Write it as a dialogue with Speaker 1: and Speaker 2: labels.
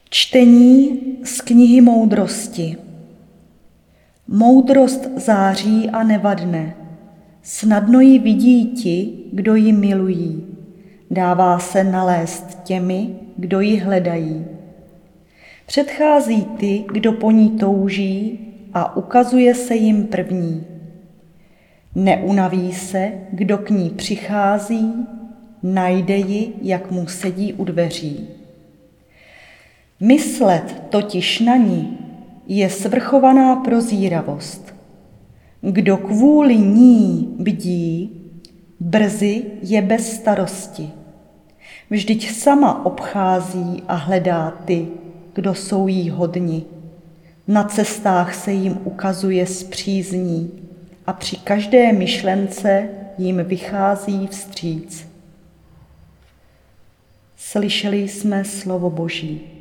Speaker 1: Čtení z knihy Moudrosti. Moudrost září a nevadne. Snadno ji vidí ti, kdo ji milují. Dává se nalézt těmi, kdo ji hledají. Předchází ty, kdo po ní touží, a ukazuje se jim první. Neunaví se, kdo k ní přichází, najde ji, jak mu sedí u dveří. Myslet totiž na ní je svrchovaná prozíravost. Kdo kvůli ní bdí, brzy je bez starosti. Vždyť sama obchází a hledá ty, kdo jsou jí hodni. Na cestách se jim ukazuje s přízní a při každé myšlence jim vychází vstříc. Slyšeli jsme slovo Boží.